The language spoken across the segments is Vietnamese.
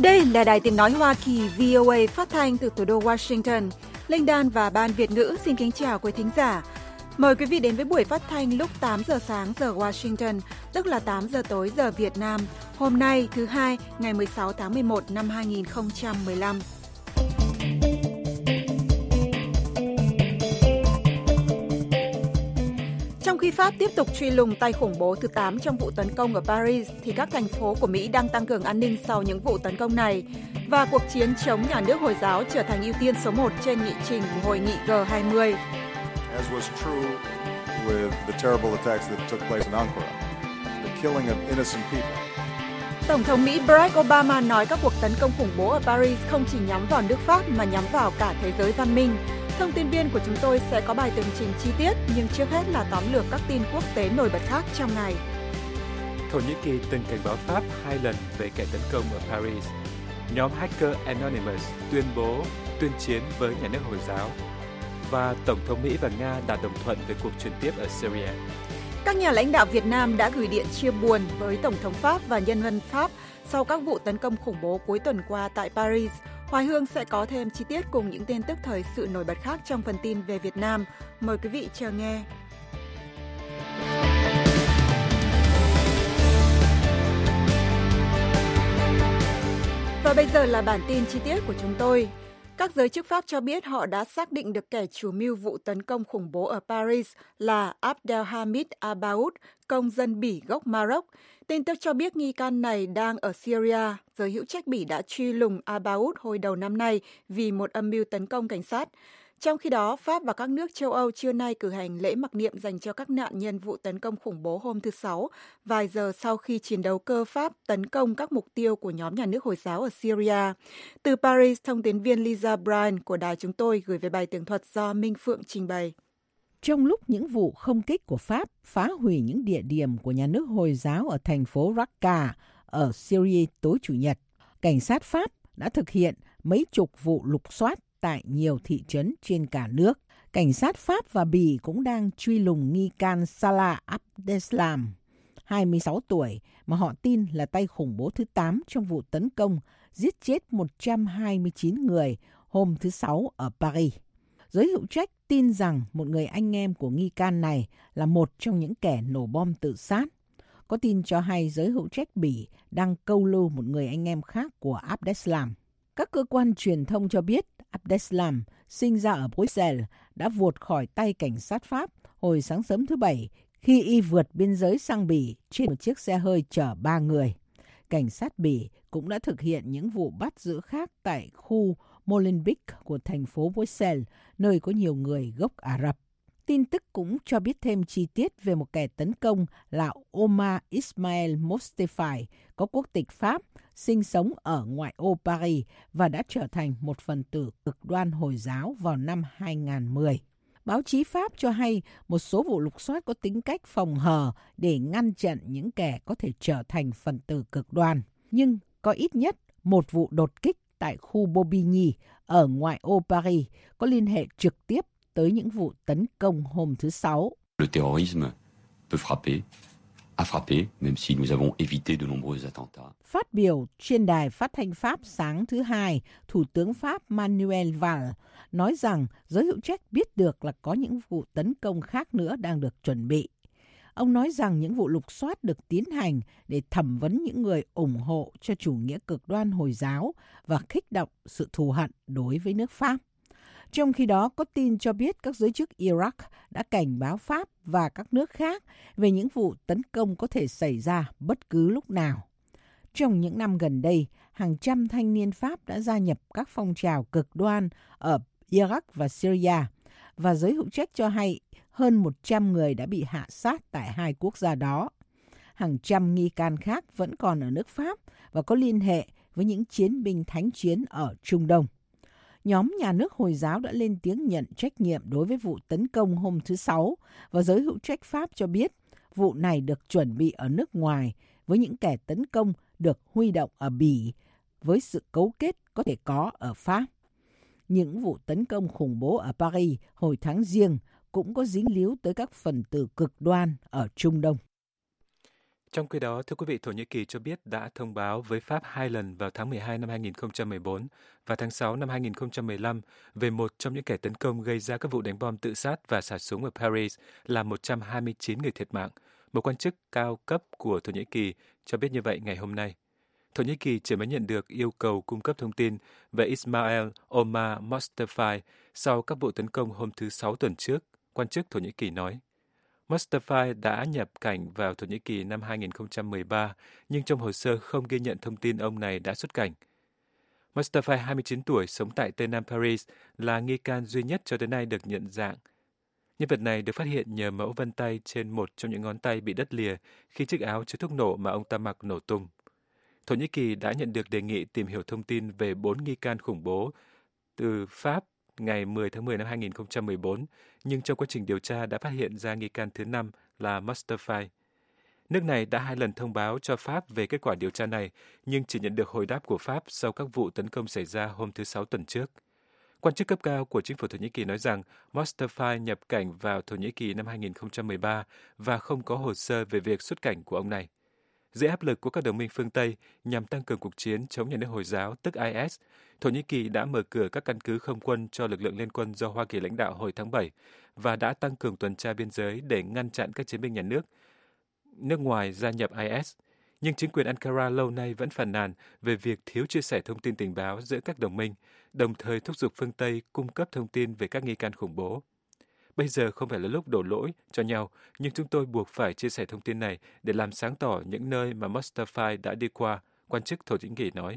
Đây là Đài Tiếng Nói Hoa Kỳ VOA phát thanh từ thủ đô Washington. Linh Đan và Ban Việt ngữ xin kính chào quý thính giả. Mời quý vị đến với buổi phát thanh lúc 8 giờ sáng giờ Washington, tức là 8 giờ tối giờ Việt Nam. Hôm nay, thứ Hai, ngày 16 tháng 11 năm 2015. Trong khi Pháp tiếp tục truy lùng tay khủng bố thứ 8 trong vụ tấn công ở Paris, thì các thành phố của Mỹ đang tăng cường an ninh sau những vụ tấn công này. Và cuộc chiến chống nhà nước Hồi giáo trở thành ưu tiên số 1 trên nghị trình của hội nghị G20. As was true with the terrible attacks that took place in Ankara, the killing of innocent people. Tổng thống Mỹ Barack Obama nói các cuộc tấn công khủng bố ở Paris không chỉ nhắm vào nước Pháp mà nhắm vào cả thế giới văn minh. Thông tin viên của chúng tôi sẽ có bài tường trình chi tiết, nhưng trước hết là tóm lược các tin quốc tế nổi bật khác trong ngày. Thổ Nhĩ Kỳ từng cảnh báo Pháp 2 lần về kẻ tấn công ở Paris. Nhóm hacker Anonymous tuyên bố tuyên chiến với nhà nước Hồi giáo. Và Tổng thống Mỹ và Nga đạt đồng thuận về cuộc chuyển tiếp ở Syria. Các nhà lãnh đạo Việt Nam đã gửi điện chia buồn với Tổng thống Pháp và nhân dân Pháp sau các vụ tấn công khủng bố cuối tuần qua tại Paris. Hoài Hương sẽ có thêm chi tiết cùng những tin tức thời sự nổi bật khác trong phần tin về Việt Nam. Mời quý vị chờ nghe. Và bây giờ là bản tin chi tiết của chúng tôi. Các giới chức Pháp cho biết họ đã xác định được kẻ chủ mưu vụ tấn công khủng bố ở Paris là Abdelhamid Abaoud, công dân Bỉ gốc Maroc. Tin tức cho biết nghi can này đang ở Syria. Giới hữu trách Bỉ đã truy lùng Abaoud hồi đầu năm nay vì một âm mưu tấn công cảnh sát. Trong khi đó, Pháp và các nước châu Âu trưa nay cử hành lễ mặc niệm dành cho các nạn nhân vụ tấn công khủng bố hôm thứ Sáu, vài giờ sau khi chiến đấu cơ Pháp tấn công các mục tiêu của nhóm nhà nước Hồi giáo ở Syria. Từ Paris, thông tín viên Lisa Bryan của đài chúng tôi gửi về bài tường thuật do Minh Phượng trình bày. Trong lúc những vụ không kích của Pháp phá hủy những địa điểm của nhà nước Hồi giáo ở thành phố Raqqa ở Syria tối Chủ nhật, cảnh sát Pháp đã thực hiện mấy chục vụ lục soát tại nhiều thị trấn trên cả nước. Cảnh sát Pháp và Bỉ cũng đang truy lùng nghi can Salah Abdeslam, 26 tuổi, mà họ tin là tay khủng bố thứ 8 trong vụ tấn công giết chết 129 người hôm thứ Sáu ở Paris. Giới hữu trách tin rằng một người anh em của nghi can này là một trong những kẻ nổ bom tự sát. Có tin cho hay giới hữu trách Bỉ đang câu lưu một người anh em khác của Abdeslam. Các cơ quan truyền thông cho biết Abdeslam, sinh ra ở Bruxelles, đã vụt khỏi tay cảnh sát Pháp hồi sáng sớm thứ Bảy khi y vượt biên giới sang Bỉ trên một chiếc xe hơi chở 3 người. Cảnh sát Bỉ cũng đã thực hiện những vụ bắt giữ khác tại khu Molenbeek của thành phố Bruxelles, nơi có nhiều người gốc Ả Rập. Tin tức cũng cho biết thêm chi tiết về một kẻ tấn công là Omar Ismail Mostefai, có quốc tịch Pháp, sinh sống ở ngoại ô Paris và đã trở thành một phần tử cực đoan Hồi giáo vào năm 2010. Báo chí Pháp cho hay một số vụ lục soát có tính cách phòng hờ để ngăn chặn những kẻ có thể trở thành phần tử cực đoan. Nhưng có ít nhất một vụ đột kích tại khu Bobigny ở ngoại ô Paris có liên hệ trực tiếp tới những vụ tấn công hôm thứ Sáu. Le terrorisme peut frapper, a frappé, même si nous avons évité de nombreux attentats. Phát biểu trên đài phát thanh Pháp sáng thứ Hai, Thủ tướng Pháp Manuel Valls nói rằng giới hữu trách biết được là có những vụ tấn công khác nữa đang được chuẩn bị. Ông nói rằng những vụ lục soát được tiến hành để thẩm vấn những người ủng hộ cho chủ nghĩa cực đoan Hồi giáo và kích động sự thù hận đối với nước Pháp. Trong khi đó, có tin cho biết các giới chức Iraq đã cảnh báo Pháp và các nước khác về những vụ tấn công có thể xảy ra bất cứ lúc nào. Trong những năm gần đây, hàng trăm thanh niên Pháp đã gia nhập các phong trào cực đoan ở Iraq và Syria, và giới hữu trách cho hay hơn 100 người đã bị hạ sát tại hai quốc gia đó. Hàng trăm nghi can khác vẫn còn ở nước Pháp và có liên hệ với những chiến binh thánh chiến ở Trung Đông. Nhóm nhà nước Hồi giáo đã lên tiếng nhận trách nhiệm đối với vụ tấn công hôm thứ Sáu, và giới hữu trách Pháp cho biết vụ này được chuẩn bị ở nước ngoài với những kẻ tấn công được huy động ở Bỉ với sự cấu kết có thể có ở Pháp. Những vụ tấn công khủng bố ở Paris hồi tháng Giêng cũng có dính líu tới các phần tử cực đoan ở Trung Đông. Trong khi đó, thưa quý vị, Thổ Nhĩ Kỳ cho biết đã thông báo với Pháp 2 lần vào tháng 12 năm 2014 và tháng 6 năm 2015 về một trong những kẻ tấn công gây ra các vụ đánh bom tự sát và xả súng ở Paris, làm 129 người thiệt mạng. Một quan chức cao cấp của Thổ Nhĩ Kỳ cho biết như vậy ngày hôm nay. Thổ Nhĩ Kỳ chỉ mới nhận được yêu cầu cung cấp thông tin về Ismail Omar Mostafai sau các vụ tấn công hôm thứ Sáu tuần trước, quan chức Thổ Nhĩ Kỳ nói. Mostafai đã nhập cảnh vào Thổ Nhĩ Kỳ năm 2013, nhưng trong hồ sơ không ghi nhận thông tin ông này đã xuất cảnh. Mostafai, 29 tuổi, sống tại Tây Nam Paris, là nghi can duy nhất cho đến nay được nhận dạng. Nhân vật này được phát hiện nhờ mẫu vân tay trên một trong những ngón tay bị đứt lìa khi chiếc áo chứa thuốc nổ mà ông ta mặc nổ tung. Thổ Nhĩ Kỳ đã nhận được đề nghị tìm hiểu thông tin về 4 nghi can khủng bố từ Pháp ngày 10 tháng 10 năm 2014, nhưng trong quá trình điều tra đã phát hiện ra nghi can thứ 5 là Mostafai. Nước này đã 2 lần thông báo cho Pháp về kết quả điều tra này, nhưng chỉ nhận được hồi đáp của Pháp sau các vụ tấn công xảy ra hôm thứ Sáu tuần trước. Quan chức cấp cao của chính phủ Thổ Nhĩ Kỳ nói rằng Mostafai nhập cảnh vào Thổ Nhĩ Kỳ năm 2013 và không có hồ sơ về việc xuất cảnh của ông này. Dưới áp lực của các đồng minh phương Tây nhằm tăng cường cuộc chiến chống nhà nước Hồi giáo, tức IS, Thổ Nhĩ Kỳ đã mở cửa các căn cứ không quân cho lực lượng liên quân do Hoa Kỳ lãnh đạo hồi tháng 7 và đã tăng cường tuần tra biên giới để ngăn chặn các chiến binh nhà nước ngoài gia nhập IS. Nhưng chính quyền Ankara lâu nay vẫn phàn nàn về việc thiếu chia sẻ thông tin tình báo giữa các đồng minh, đồng thời thúc giục phương Tây cung cấp thông tin về các nghi can khủng bố. Bây giờ không phải là lúc đổ lỗi cho nhau, nhưng chúng tôi buộc phải chia sẻ thông tin này để làm sáng tỏ những nơi mà Mostafai đã đi qua, quan chức Thổ Nhĩ Kỳ nói.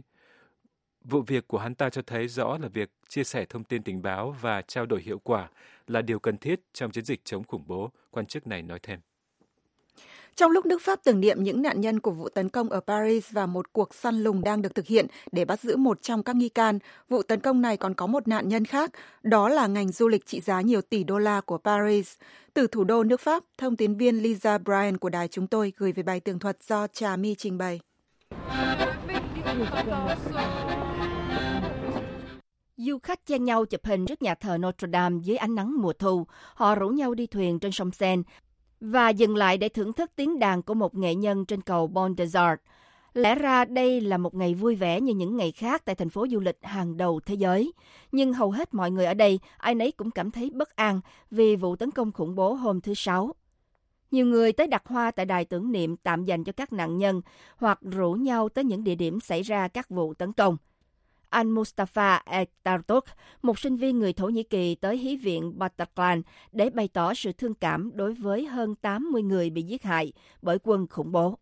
Vụ việc của hắn ta cho thấy rõ là việc chia sẻ thông tin tình báo và trao đổi hiệu quả là điều cần thiết trong chiến dịch chống khủng bố, quan chức này nói thêm. Trong lúc nước Pháp tưởng niệm những nạn nhân của vụ tấn công ở Paris và một cuộc săn lùng đang được thực hiện để bắt giữ một trong các nghi can, vụ tấn công này còn có một nạn nhân khác, đó là ngành du lịch trị giá nhiều tỷ đô la của Paris. Từ thủ đô nước Pháp, thông tín viên Lisa Bryan của đài chúng tôi gửi về bài tường thuật do Trà My trình bày. Du khách chen nhau chụp hình trước nhà thờ Notre Dame dưới ánh nắng mùa thu. Họ rủ nhau đi thuyền trên sông Seine và dừng lại để thưởng thức tiếng đàn của một nghệ nhân trên cầu Pont des Arts. Lẽ ra đây là một ngày vui vẻ như những ngày khác tại thành phố du lịch hàng đầu thế giới. Nhưng hầu hết mọi người ở đây, ai nấy cũng cảm thấy bất an vì vụ tấn công khủng bố hôm thứ Sáu. Nhiều người tới đặt hoa tại đài tưởng niệm tạm dành cho các nạn nhân hoặc rủ nhau tới những địa điểm xảy ra các vụ tấn công. Anh Mustafa Ektartok, một sinh viên người Thổ Nhĩ Kỳ tới Hí viện Bataclan để bày tỏ sự thương cảm đối với hơn 80 người bị giết hại bởi quân khủng bố.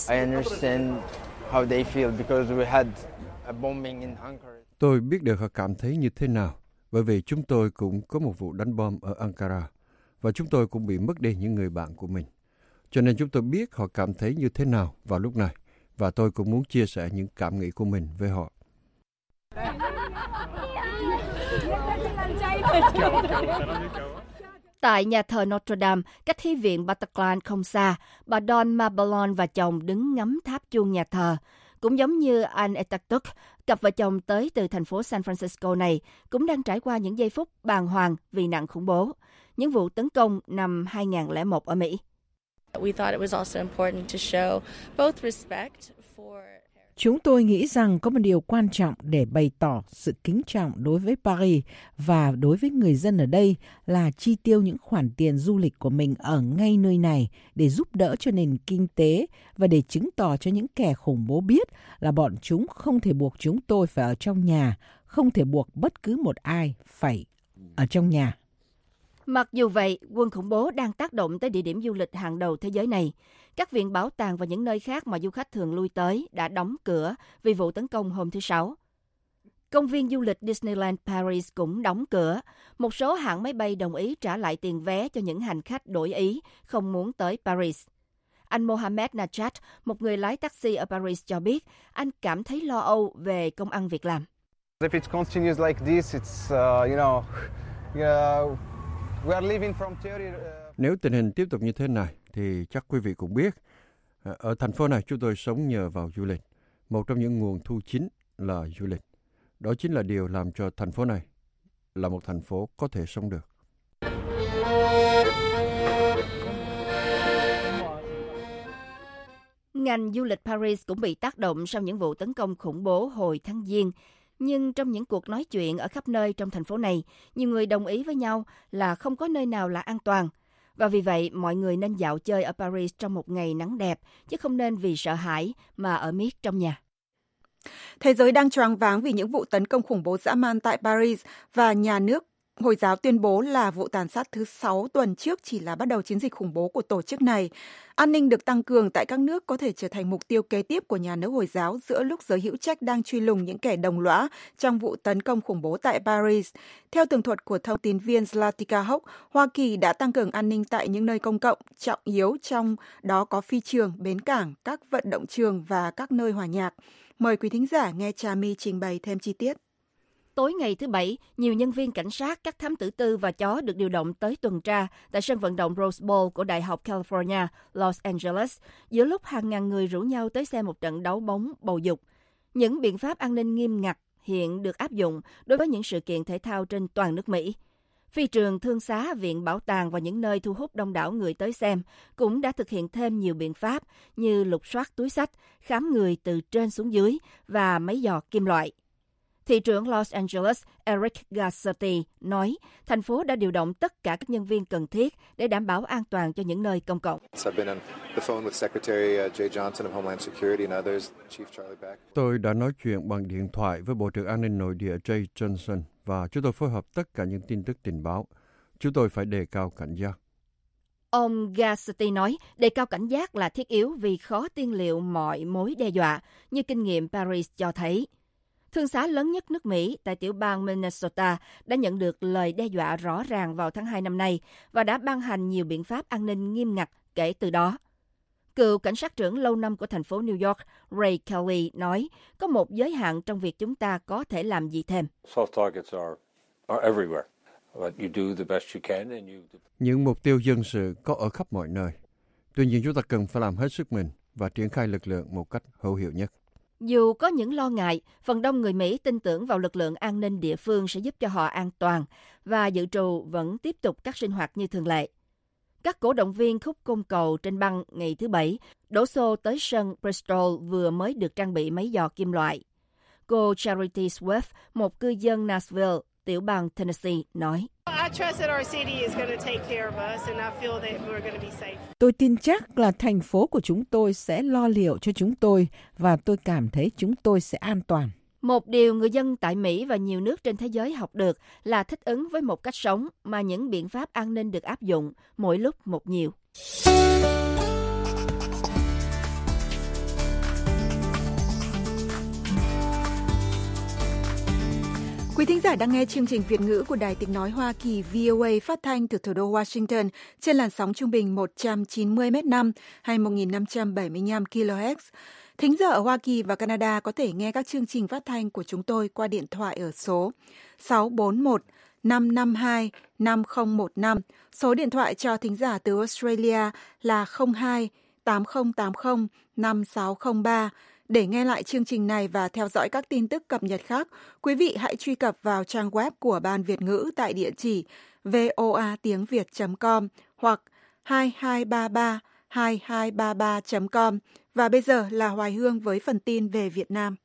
Tôi biết được họ cảm thấy như thế nào, bởi vì chúng tôi cũng có một vụ đánh bom ở Ankara và chúng tôi cũng bị mất đi những người bạn của mình. Cho nên chúng tôi biết họ cảm thấy như thế nào vào lúc này và tôi cũng muốn chia sẻ những cảm nghĩ của mình với họ. Tại nhà thờ Notre Dame, cách Hí viện Bataclan không xa, bà Dawn Mabellon và chồng đứng ngắm tháp chuông nhà thờ. Cũng giống như anh Ektartok, cặp vợ chồng tới từ thành phố San Francisco này cũng đang trải qua những giây phút bàng hoàng vì nạn khủng bố, những vụ tấn công năm 2001 ở Mỹ. Chúng tôi nghĩ rằng có một điều quan trọng để bày tỏ sự kính trọng đối với Paris và đối với người dân ở đây là chi tiêu những khoản tiền du lịch của mình ở ngay nơi này để giúp đỡ cho nền kinh tế và để chứng tỏ cho những kẻ khủng bố biết là bọn chúng không thể buộc chúng tôi phải ở trong nhà, không thể buộc bất cứ một ai phải ở trong nhà. Mặc dù vậy, quân khủng bố đang tác động tới địa điểm du lịch hàng đầu thế giới này. Các viện bảo tàng và những nơi khác mà du khách thường lui tới đã đóng cửa vì vụ tấn công hôm thứ Sáu. Công viên du lịch Disneyland Paris cũng đóng cửa. Một số hãng máy bay đồng ý trả lại tiền vé cho những hành khách đổi ý không muốn tới Paris. Anh Mohamed Najat, một người lái taxi ở Paris cho biết, anh cảm thấy lo âu về công ăn việc làm. Nếu tình hình tiếp tục như thế này, thì chắc quý vị cũng biết, ở thành phố này chúng tôi sống nhờ vào du lịch. Một trong những nguồn thu chính là du lịch. Đó chính là điều làm cho thành phố này là một thành phố có thể sống được. Ngành du lịch Paris cũng bị tác động sau những vụ tấn công khủng bố hồi tháng Giêng. Nhưng trong những cuộc nói chuyện ở khắp nơi trong thành phố này, nhiều người đồng ý với nhau là không có nơi nào là an toàn. Và vì vậy, mọi người nên dạo chơi ở Paris trong một ngày nắng đẹp, chứ không nên vì sợ hãi mà ở miết trong nhà. Thế giới đang choáng váng vì những vụ tấn công khủng bố dã man tại Paris và nhà nước Hồi giáo tuyên bố là vụ tàn sát thứ 6 tuần trước chỉ là bắt đầu chiến dịch khủng bố của tổ chức này. An ninh được tăng cường tại các nước có thể trở thành mục tiêu kế tiếp của nhà nước Hồi giáo giữa lúc giới hữu trách đang truy lùng những kẻ đồng lõa trong vụ tấn công khủng bố tại Paris. Theo tường thuật của thông tin viên Zlatica Hock, Hoa Kỳ đã tăng cường an ninh tại những nơi công cộng trọng yếu, trong đó có phi trường, bến cảng, các vận động trường và các nơi hòa nhạc. Mời quý thính giả nghe Trà My trình bày thêm chi tiết. Tối ngày thứ Bảy, nhiều nhân viên cảnh sát, các thám tử tư và chó được điều động tới tuần tra tại sân vận động Rose Bowl của Đại học California, Los Angeles, giữa lúc hàng ngàn người rủ nhau tới xem một trận đấu bóng bầu dục. Những biện pháp an ninh nghiêm ngặt hiện được áp dụng đối với những sự kiện thể thao trên toàn nước Mỹ. Phi trường, thương xá, viện bảo tàng và những nơi thu hút đông đảo người tới xem cũng đã thực hiện thêm nhiều biện pháp như lục soát túi xách, khám người từ trên xuống dưới và máy dò kim loại. Thị trưởng Los Angeles Eric Garcetti nói thành phố đã điều động tất cả các nhân viên cần thiết để đảm bảo an toàn cho những nơi công cộng. Tôi đã nói chuyện bằng điện thoại với Bộ trưởng An ninh Nội địa Jay Johnson và chúng tôi phối hợp tất cả những tin tức tình báo. Chúng tôi phải đề cao cảnh giác. Ông Garcetti nói đề cao cảnh giác là thiết yếu vì khó tiên liệu mọi mối đe dọa, như kinh nghiệm Paris cho thấy. Thương xá lớn nhất nước Mỹ tại tiểu bang Minnesota đã nhận được lời đe dọa rõ ràng vào tháng 2 năm nay và đã ban hành nhiều biện pháp an ninh nghiêm ngặt kể từ đó. Cựu cảnh sát trưởng lâu năm của thành phố New York, Ray Kelly, nói có một giới hạn trong việc chúng ta có thể làm gì thêm. Những mục tiêu dân sự có ở khắp mọi nơi. Tuy nhiên chúng ta cần phải làm hết sức mình và triển khai lực lượng một cách hữu hiệu nhất. Dù có những lo ngại, phần đông người Mỹ tin tưởng vào lực lượng an ninh địa phương sẽ giúp cho họ an toàn và dự trù vẫn tiếp tục các sinh hoạt như thường lệ. Các cổ động viên khúc côn cầu trên băng ngày thứ Bảy đổ xô tới sân Bristol vừa mới được trang bị máy dò kim loại. Cô Charity Swift, một cư dân Nashville, tiểu bang Tennessee, nói. Tôi tin chắc là thành phố của chúng tôi sẽ lo liệu cho chúng tôi và tôi cảm thấy chúng tôi sẽ an toàn. Một điều người dân tại Mỹ và nhiều nước trên thế giới học được là thích ứng với một cách sống mà những biện pháp an ninh được áp dụng mỗi lúc một nhiều. Quý thính giả đang nghe chương trình Việt ngữ của Đài Tiếng nói Hoa Kỳ VOA phát thanh từ thủ đô Washington trên làn sóng trung bình 190 m/5 hay 1575 kHz. Thính giả ở Hoa Kỳ và Canada có thể nghe các chương trình phát thanh của chúng tôi qua điện thoại ở số 641 552 5015. Số điện thoại cho thính giả từ Australia là 02 8080 5603. Để nghe lại chương trình này và theo dõi các tin tức cập nhật khác, quý vị hãy truy cập vào trang web của Ban Việt ngữ tại địa chỉ voatiengviet.com hoặc 22332233.com. Và bây giờ là Hoài Hương với phần tin về Việt Nam.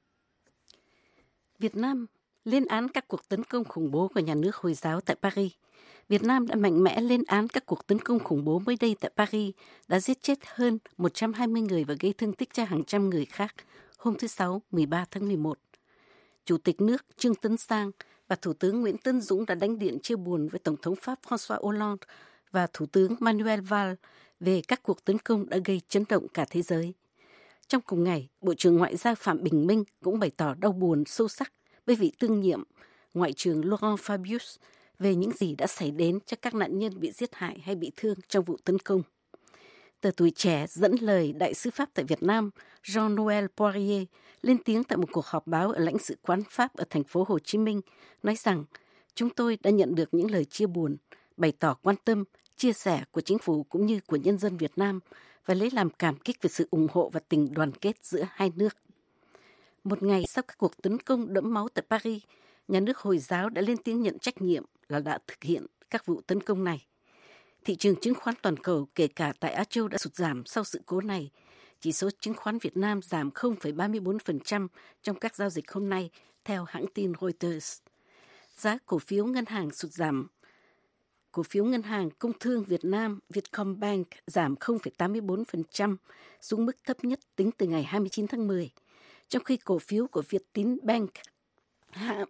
Việt Nam lên án các cuộc tấn công khủng bố của nhà nước Hồi giáo tại Paris. Việt Nam đã mạnh mẽ lên án các cuộc tấn công khủng bố mới đây tại Paris đã giết chết hơn 120 người và gây thương tích cho hàng trăm người khác hôm thứ Sáu 13 tháng 11. Chủ tịch nước Trương Tấn Sang và Thủ tướng Nguyễn Tấn Dũng đã đánh điện chia buồn với Tổng thống Pháp François Hollande và Thủ tướng Manuel Valls về các cuộc tấn công đã gây chấn động cả thế giới. Trong cùng ngày, Bộ trưởng Ngoại giao Phạm Bình Minh cũng bày tỏ đau buồn sâu sắc với vị tương nhiệm Ngoại trưởng Laurent Fabius về những gì đã xảy đến cho các nạn nhân bị giết hại hay bị thương trong vụ tấn công. Tờ Tuổi Trẻ dẫn lời Đại sứ Pháp tại Việt Nam Jean-Noël Poirier lên tiếng tại một cuộc họp báo ở lãnh sự quán Pháp ở thành phố Hồ Chí Minh, nói rằng chúng tôi đã nhận được những lời chia buồn, bày tỏ quan tâm, chia sẻ của chính phủ cũng như của nhân dân Việt Nam và lấy làm cảm kích về sự ủng hộ và tình đoàn kết giữa hai nước. Một ngày sau các cuộc tấn công đẫm máu tại Paris, nhà nước Hồi giáo đã lên tiếng nhận trách nhiệm là đã thực hiện các vụ tấn công này. Thị trường chứng khoán toàn cầu, kể cả tại Á Châu, đã sụt giảm sau sự cố này, Chỉ số chứng khoán Việt Nam giảm 0,34% trong các giao dịch hôm nay, theo hãng tin Reuters. Giá cổ phiếu ngân hàng sụt giảm. Cổ phiếu ngân hàng Công thương Việt Nam Vietcombank giảm 0,84% xuống mức thấp nhất tính từ ngày 29 tháng 10, trong khi cổ phiếu của Vietinbank hạ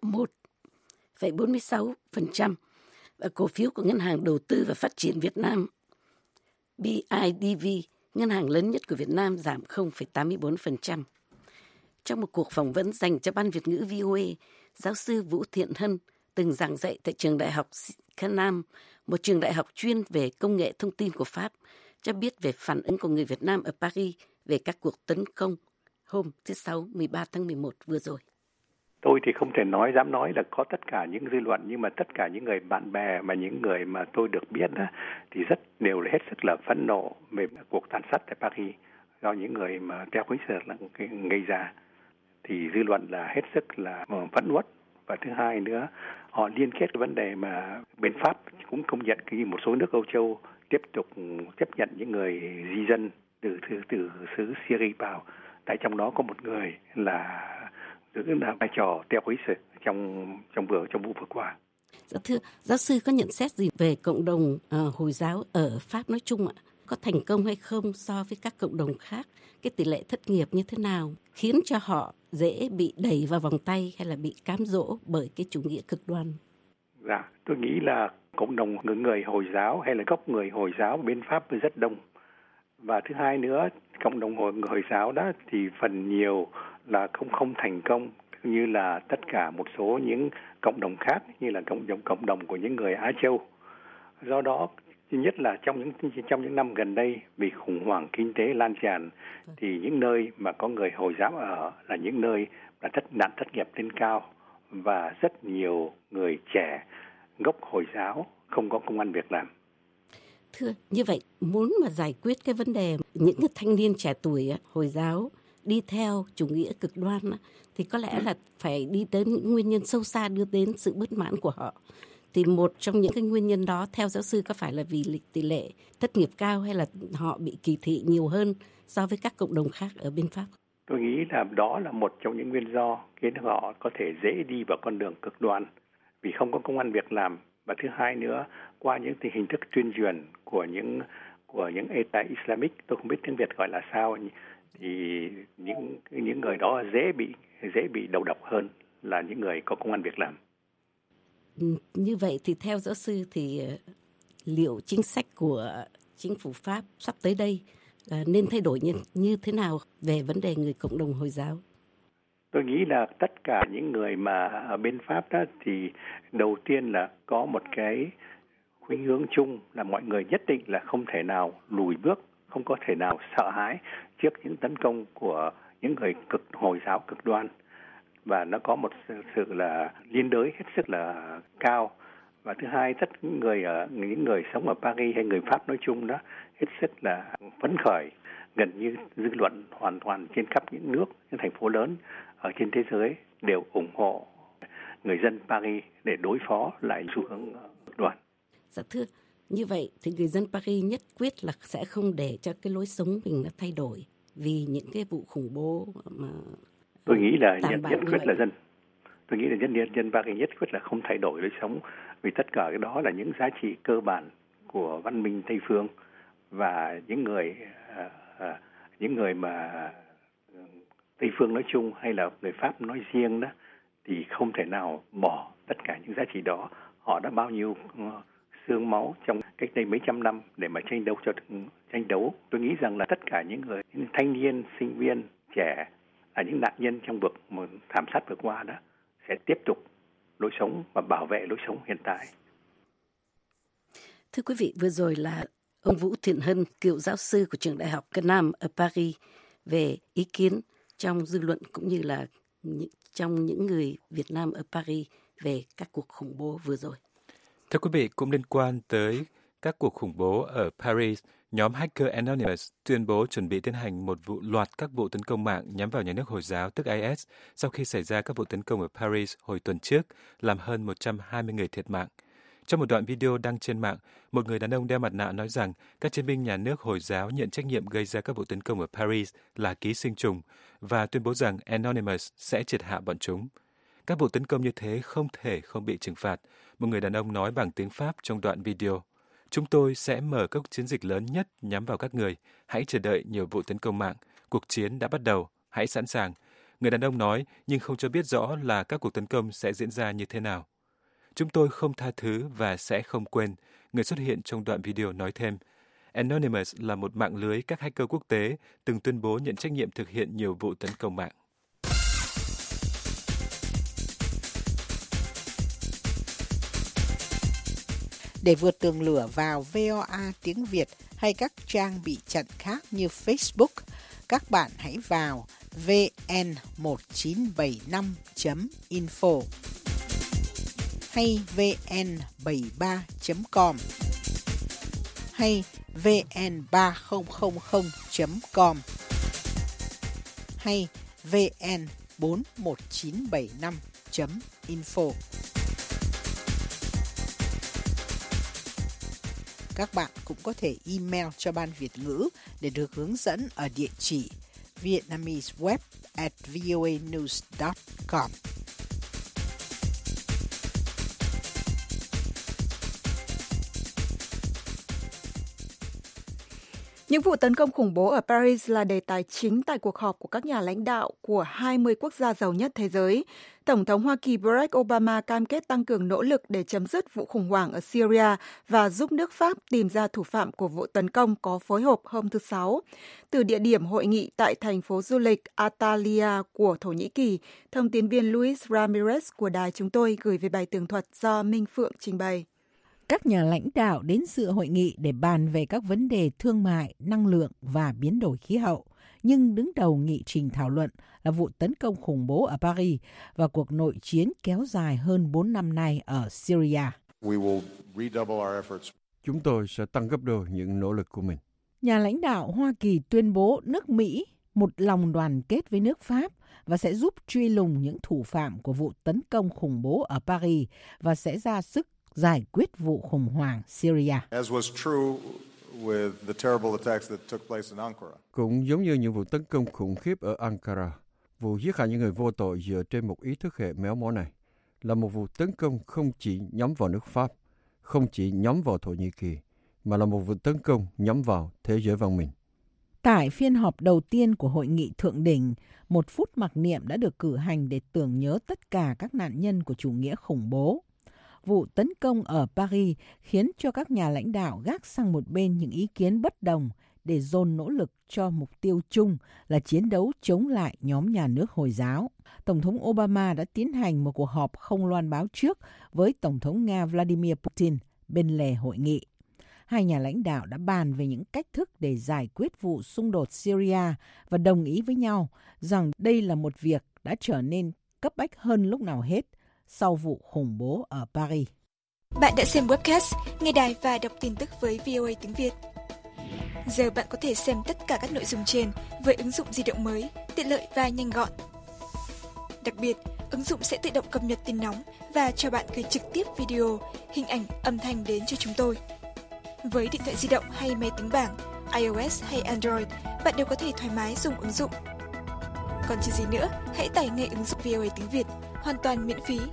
1,46% và cổ phiếu của Ngân hàng Đầu tư và Phát triển Việt Nam BIDV, ngân hàng lớn nhất của Việt Nam, giảm 0,84%. Trong một cuộc phỏng vấn dành cho Ban Việt ngữ VOA, giáo sư Vũ Thiện Hân, từng giảng dạy tại trường đại học Canam, một trường đại học chuyên về công nghệ thông tin của Pháp, cho biết về phản ứng của người Việt Nam ở Paris về các cuộc tấn công hôm thứ Sáu 13 tháng 11 vừa rồi. Tôi thì không thể dám nói là có tất cả những dư luận, nhưng mà tất cả những người bạn bè mà những người mà tôi được biết đó, thì đều hết sức là phẫn nộ về cuộc tàn sát tại Paris do những người mà đeo kính sờ là gây ra. Thì dư luận là hết sức là phẫn uất. Và thứ hai nữa, họ liên kết cái vấn đề mà bên Pháp cũng công nhận cái một số nước Âu Châu tiếp tục chấp nhận những người di dân từ xứ Syria vào. Tại trong đó có một người là giữ là vai trò đeo kính sờ trong vụ vừa qua. Dạ thưa giáo sư, có nhận xét gì về cộng đồng Hồi giáo ở Pháp nói chung ạ? Có thành công hay không so với các cộng đồng khác? Cái tỷ lệ thất nghiệp như thế nào khiến cho họ dễ bị đẩy vào vòng tay hay là bị cám dỗ bởi cái chủ nghĩa cực đoan? Dạ, tôi nghĩ là cộng đồng người Hồi giáo hay là gốc người Hồi giáo bên Pháp rất đông. Và thứ hai nữa, cộng đồng người Hồi giáo đó thì phần nhiều là không thành công như là tất cả một số những cộng đồng khác, như là cộng đồng của những người Á Châu. Do đó, nhất là trong những năm gần đây, vì khủng hoảng kinh tế lan tràn, thì những nơi mà có người Hồi giáo ở là những nơi là nạn thất nghiệp lên cao, và rất nhiều người trẻ gốc Hồi giáo không có công ăn việc làm. Thưa, như vậy muốn mà giải quyết cái vấn đề những cái thanh niên trẻ tuổi Hồi giáo đi theo chủ nghĩa cực đoan thì có lẽ là phải đi tới những nguyên nhân sâu xa đưa đến sự bất mãn của họ. Thì một trong những cái nguyên nhân đó theo giáo sư có phải là vì tỷ lệ thất nghiệp cao hay là họ bị kỳ thị nhiều hơn so với các cộng đồng khác ở bên Pháp? Tôi nghĩ là đó là một trong những nguyên do khiến họ có thể dễ đi vào con đường cực đoan vì không có công ăn việc làm. Và thứ hai nữa, qua những hình thức tuyên truyền của những Eta Islamic, tôi không biết tiếng Việt gọi là sao, thì những người đó dễ bị đầu độc hơn là những người có công ăn việc làm. Như vậy thì theo giáo sư thì liệu chính sách của chính phủ Pháp sắp tới đây nên thay đổi như thế nào về vấn đề người cộng đồng Hồi giáo? Tôi nghĩ là tất cả những người mà ở bên Pháp đó thì đầu tiên là có một cái khuynh hướng chung là mọi người nhất định là không thể nào lùi bước, không có thể nào sợ hãi trước những tấn công của những người Hồi giáo cực đoan. Và nó có một sự là liên đới hết sức là cao. Và thứ hai, những người sống ở Paris hay người Pháp nói chung đó hết sức là phấn khởi, gần như dư luận hoàn toàn trên khắp những nước, những thành phố lớn ở trên thế giới đều ủng hộ người dân Paris để đối phó lại xu hướng cực đoan. Dạ thưa, như vậy thì người dân Paris nhất quyết là sẽ không để cho cái lối sống mình nó thay đổi vì những cái vụ khủng bố mà tôi nghĩ là nhất quyết là dân. Tôi nghĩ là dân Paris nhất quyết là không thay đổi lối sống vì tất cả cái đó là những giá trị cơ bản của văn minh Tây phương, và những người mà Tây phương nói chung hay là người Pháp nói riêng đó thì không thể nào bỏ tất cả những giá trị đó. Họ đã bao nhiêu xương máu trong cách đây mấy trăm năm để mà tranh đấu. Tôi nghĩ rằng là tất cả những thanh niên, sinh viên, trẻ là những nạn nhân trong cuộc thảm sát vừa qua đó sẽ tiếp tục lối sống và bảo vệ lối sống hiện tại. Thưa quý vị, vừa rồi là ông Vũ Thiện Hân, cựu giáo sư của trường đại học Canam ở Paris, về ý kiến trong dư luận cũng như là trong những người Việt Nam ở Paris về các cuộc khủng bố vừa rồi. Thưa quý vị, cũng liên quan tới các cuộc khủng bố ở Paris, nhóm hacker Anonymous tuyên bố chuẩn bị tiến hành một loạt các vụ tấn công mạng nhắm vào nhà nước Hồi giáo tức IS sau khi xảy ra các vụ tấn công ở Paris hồi tuần trước, làm hơn 120 người thiệt mạng. Trong một đoạn video đăng trên mạng, một người đàn ông đeo mặt nạ nói rằng các chiến binh nhà nước Hồi giáo nhận trách nhiệm gây ra các vụ tấn công ở Paris là ký sinh trùng và tuyên bố rằng Anonymous sẽ triệt hạ bọn chúng. Các vụ tấn công như thế không thể không bị trừng phạt, một người đàn ông nói bằng tiếng Pháp trong đoạn video. Chúng tôi sẽ mở các chiến dịch lớn nhất nhắm vào các người. Hãy chờ đợi nhiều vụ tấn công mạng. Cuộc chiến đã bắt đầu. Hãy sẵn sàng. Người đàn ông nói nhưng không cho biết rõ là các cuộc tấn công sẽ diễn ra như thế nào. Chúng tôi không tha thứ và sẽ không quên, người xuất hiện trong đoạn video nói thêm. Anonymous là một mạng lưới các hacker quốc tế từng tuyên bố nhận trách nhiệm thực hiện nhiều vụ tấn công mạng. Để vượt tường lửa vào VOA tiếng Việt hay các trang bị chặn khác như Facebook, các bạn hãy vào vn1975.info hay vn73.com hay vn3000.com hay vn41975.info. Các bạn cũng có thể email cho Ban Việt ngữ để được hướng dẫn ở địa chỉ vietnameseweb@voanews.com. Những vụ tấn công khủng bố ở Paris là đề tài chính tại cuộc họp của các nhà lãnh đạo của 20 quốc gia giàu nhất thế giới. Tổng thống Hoa Kỳ Barack Obama cam kết tăng cường nỗ lực để chấm dứt vụ khủng hoảng ở Syria và giúp nước Pháp tìm ra thủ phạm của vụ tấn công có phối hợp hôm thứ Sáu. Từ địa điểm hội nghị tại thành phố du lịch Antalya của Thổ Nhĩ Kỳ, thông tin viên Luis Ramirez của đài chúng tôi gửi về bài tường thuật do Minh Phượng trình bày. Các nhà lãnh đạo đến dự hội nghị để bàn về các vấn đề thương mại, năng lượng và biến đổi khí hậu. Nhưng đứng đầu nghị trình thảo luận là vụ tấn công khủng bố ở Paris và cuộc nội chiến kéo dài hơn 4 năm nay ở Syria. Chúng tôi sẽ tăng gấp đôi những nỗ lực của mình. Nhà lãnh đạo Hoa Kỳ tuyên bố nước Mỹ một lòng đoàn kết với nước Pháp và sẽ giúp truy lùng những thủ phạm của vụ tấn công khủng bố ở Paris và sẽ ra sức giải quyết vụ khủng hoảng Syria. Cũng giống như những vụ tấn công khủng khiếp ở Ankara, vụ giết hại những người vô tội dựa trên một ý thức hệ méo mó này là một vụ tấn công không chỉ nhắm vào nước Pháp, không chỉ nhắm vào Thổ Nhĩ Kỳ, mà là một vụ tấn công nhắm vào thế giới văn minh. Tại phiên họp đầu tiên của hội nghị thượng đỉnh, 1 phút mặc niệm đã được cử hành để tưởng nhớ tất cả các nạn nhân của chủ nghĩa khủng bố. Vụ tấn công ở Paris khiến cho các nhà lãnh đạo gác sang một bên những ý kiến bất đồng để dồn nỗ lực cho mục tiêu chung là chiến đấu chống lại nhóm nhà nước Hồi giáo. Tổng thống Obama đã tiến hành một cuộc họp không loan báo trước với Tổng thống Nga Vladimir Putin bên lề hội nghị. Hai nhà lãnh đạo đã bàn về những cách thức để giải quyết vụ xung đột Syria và đồng ý với nhau rằng đây là một việc đã trở nên cấp bách hơn lúc nào hết sau vụ khủng bố ở Paris. Bạn đã xem webcast, nghe đài và đọc tin tức với VOA tiếng Việt. Giờ bạn có thể xem tất cả các nội dung trên với ứng dụng di động mới, tiện lợi và nhanh gọn. Đặc biệt, ứng dụng sẽ tự động cập nhật tin nóng và cho bạn gửi trực tiếp video, hình ảnh, âm thanh đến cho chúng tôi. Với điện thoại di động hay máy tính bảng, iOS hay Android, bạn đều có thể thoải mái dùng ứng dụng. Còn chờ gì nữa, hãy tải ngay ứng dụng VOA tiếng Việt, hoàn toàn miễn phí.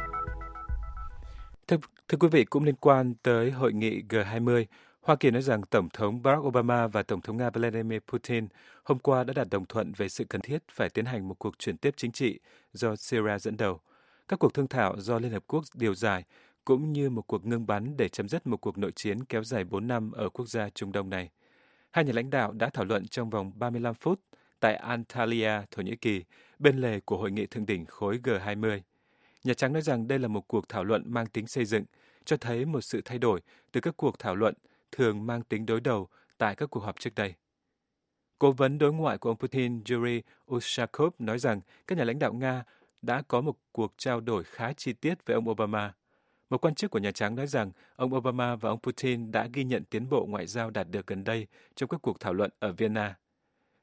Thưa quý vị, cũng liên quan tới hội nghị G20, Hoa Kỳ nói rằng Tổng thống Barack Obama và Tổng thống Nga Vladimir Putin hôm qua đã đạt đồng thuận về sự cần thiết phải tiến hành một cuộc chuyển tiếp chính trị do Syria dẫn đầu. Các cuộc thương thảo do Liên Hợp Quốc điều giải cũng như một cuộc ngưng bắn để chấm dứt một cuộc nội chiến kéo dài 4 năm ở quốc gia Trung Đông này. Hai nhà lãnh đạo đã thảo luận trong vòng 35 phút tại Antalya, Thổ Nhĩ Kỳ, bên lề của hội nghị thượng đỉnh khối G20. Nhà Trắng nói rằng đây là một cuộc thảo luận mang tính xây dựng, cho thấy một sự thay đổi từ các cuộc thảo luận thường mang tính đối đầu tại các cuộc họp trước đây. Cố vấn đối ngoại của ông Putin, Yuri Ushakov, nói rằng các nhà lãnh đạo Nga đã có một cuộc trao đổi khá chi tiết với ông Obama. Một quan chức của Nhà Trắng nói rằng ông Obama và ông Putin đã ghi nhận tiến bộ ngoại giao đạt được gần đây trong các cuộc thảo luận ở Vienna.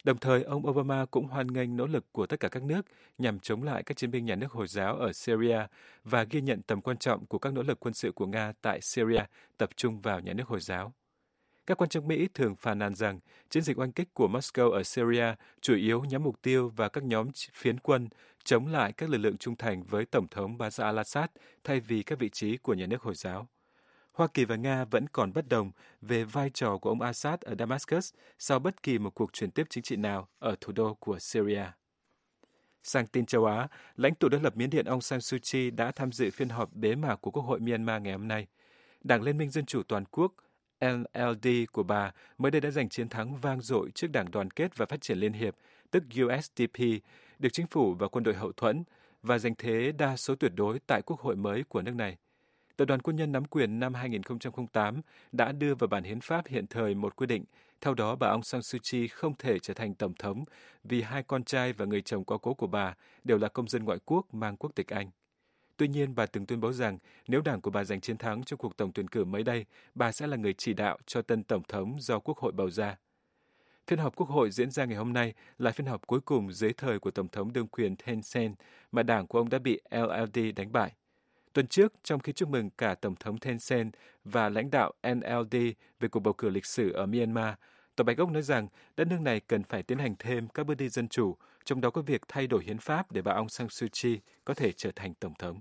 Đồng thời, ông Obama cũng hoan nghênh nỗ lực của tất cả các nước nhằm chống lại các chiến binh nhà nước Hồi giáo ở Syria và ghi nhận tầm quan trọng của các nỗ lực quân sự của Nga tại Syria tập trung vào nhà nước Hồi giáo. Các quan chức Mỹ thường phàn nàn rằng chiến dịch oanh kích của Moscow ở Syria chủ yếu nhắm mục tiêu vào các nhóm phiến quân chống lại các lực lượng trung thành với Tổng thống Bashar al-Assad thay vì các vị trí của nhà nước Hồi giáo. Hoa Kỳ và Nga vẫn còn bất đồng về vai trò của ông Assad ở Damascus sau bất kỳ một cuộc chuyển tiếp chính trị nào ở thủ đô của Syria. Sang tin châu Á, lãnh tụ đối lập Miến Điện Aung San Suu Kyi đã tham dự phiên họp bế mạc của Quốc hội Myanmar ngày hôm nay. Đảng Liên minh Dân chủ Toàn quốc NLD của bà mới đây đã giành chiến thắng vang dội trước Đảng Đoàn kết và Phát triển Liên hiệp, tức USDP, được chính phủ và quân đội hậu thuẫn và giành thế đa số tuyệt đối tại Quốc hội mới của nước này. Tập đoàn quân nhân nắm quyền năm 2008 đã đưa vào bản hiến pháp hiện thời một quy định, theo đó bà Aung San Suu Kyi không thể trở thành tổng thống vì hai con trai và người chồng quá cố của bà đều là công dân ngoại quốc mang quốc tịch Anh. Tuy nhiên, bà từng tuyên bố rằng nếu đảng của bà giành chiến thắng trong cuộc tổng tuyển cử mới đây, bà sẽ là người chỉ đạo cho tân tổng thống do Quốc hội bầu ra. Phiên họp Quốc hội diễn ra ngày hôm nay là phiên họp cuối cùng dưới thời của Tổng thống đương quyền Thein Sein mà đảng của ông đã bị LLD đánh bại. Tuần trước, trong khi chúc mừng cả Tổng thống Thein Sein và lãnh đạo NLD về cuộc bầu cử lịch sử ở Myanmar, Tòa Bạch Ốc nói rằng đất nước này cần phải tiến hành thêm các bước đi dân chủ, trong đó có việc thay đổi hiến pháp để bà Aung San Suu Kyi có thể trở thành Tổng thống.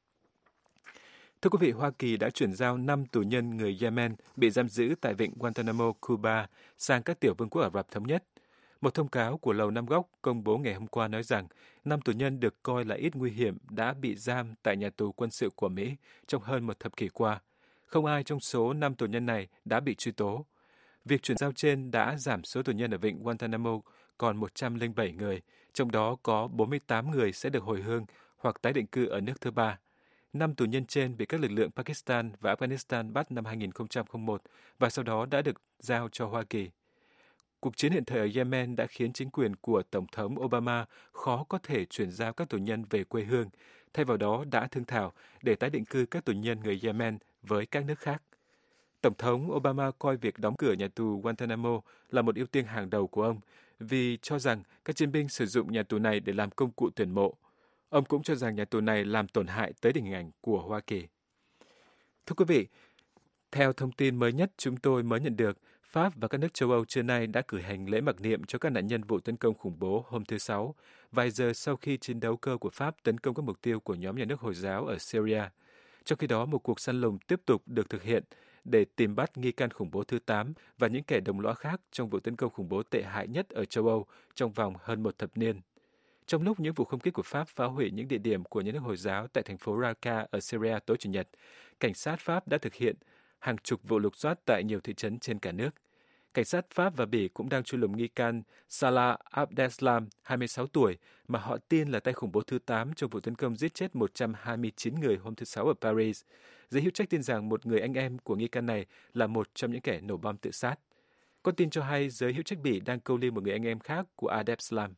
Thưa quý vị, Hoa Kỳ đã chuyển giao 5 tù nhân người Yemen bị giam giữ tại vịnh Guantanamo, Cuba sang các tiểu vương quốc Ả Rập Thống Nhất. Một thông cáo của Lầu Năm Góc công bố ngày hôm qua nói rằng 5 tù nhân được coi là ít nguy hiểm đã bị giam tại nhà tù quân sự của Mỹ trong hơn một thập kỷ qua. Không ai trong số 5 tù nhân này đã bị truy tố. Việc chuyển giao trên đã giảm số tù nhân ở vịnh Guantanamo còn 107 người, trong đó có 48 người sẽ được hồi hương hoặc tái định cư ở nước thứ ba. 5 tù nhân trên bị các lực lượng Pakistan và Afghanistan bắt năm 2001 và sau đó đã được giao cho Hoa Kỳ. Cuộc chiến hiện thời ở Yemen đã khiến chính quyền của Tổng thống Obama khó có thể chuyển giao các tù nhân về quê hương, thay vào đó đã thương thảo để tái định cư các tù nhân người Yemen với các nước khác. Tổng thống Obama coi việc đóng cửa nhà tù Guantanamo là một ưu tiên hàng đầu của ông vì cho rằng các chiến binh sử dụng nhà tù này để làm công cụ tuyển mộ. Ông cũng cho rằng nhà tù này làm tổn hại tới hình ảnh của Hoa Kỳ. Thưa quý vị, theo thông tin mới nhất chúng tôi mới nhận được, Pháp và các nước châu Âu trưa nay đã cử hành lễ mặc niệm cho các nạn nhân vụ tấn công khủng bố hôm thứ Sáu, vài giờ sau khi chiến đấu cơ của Pháp tấn công các mục tiêu của nhóm nhà nước Hồi giáo ở Syria. Trong khi đó, một cuộc săn lùng tiếp tục được thực hiện để tìm bắt nghi can khủng bố thứ 8 và những kẻ đồng lõa khác trong vụ tấn công khủng bố tệ hại nhất ở châu Âu trong vòng hơn một thập niên. Trong lúc những vụ không kích của Pháp phá hủy những địa điểm của nhà nước Hồi giáo tại thành phố Raqqa ở Syria tối Chủ nhật, cảnh sát Pháp đã thực hiện hàng chục vụ lục soát tại nhiều thị trấn trên cả nước. Cảnh sát Pháp và Bỉ cũng đang truy lùng nghi can Salah Abdeslam, 26 tuổi, mà họ tin là tay khủng bố thứ 8 trong vụ tấn công giết chết 129 người hôm thứ Sáu ở Paris. Giới hữu trách tin rằng một người anh em của nghi can này là một trong những kẻ nổ bom tự sát. Có tin cho hay giới hữu trách Bỉ đang câu lưu một người anh em khác của Abdeslam.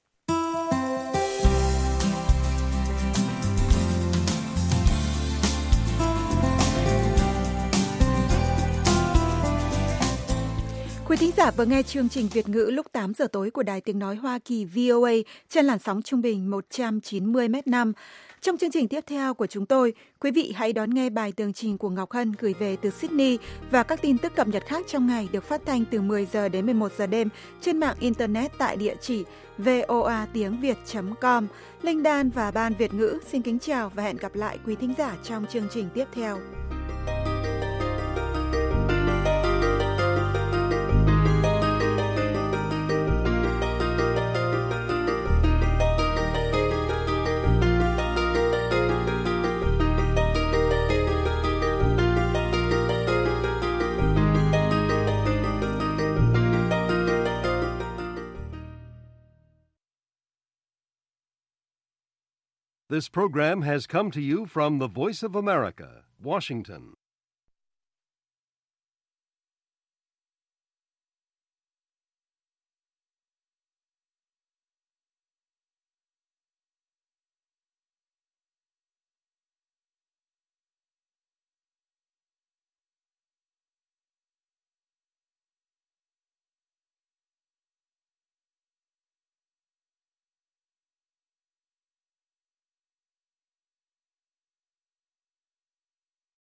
Quý thính giả vừa nghe chương trình Việt ngữ lúc 8 giờ tối của Đài Tiếng Nói Hoa Kỳ VOA trên làn sóng trung bình 190 m/s. Trong chương trình tiếp theo của chúng tôi, quý vị hãy đón nghe bài tường trình của Ngọc Hân gửi về từ Sydney và các tin tức cập nhật khác trong ngày được phát thanh từ 10 giờ đến 11 giờ đêm trên mạng Internet tại địa chỉ voatiengviet.com. Linh Đan và Ban Việt ngữ xin kính chào và hẹn gặp lại quý thính giả trong chương trình tiếp theo. This program has come to you from the Voice of America, Washington.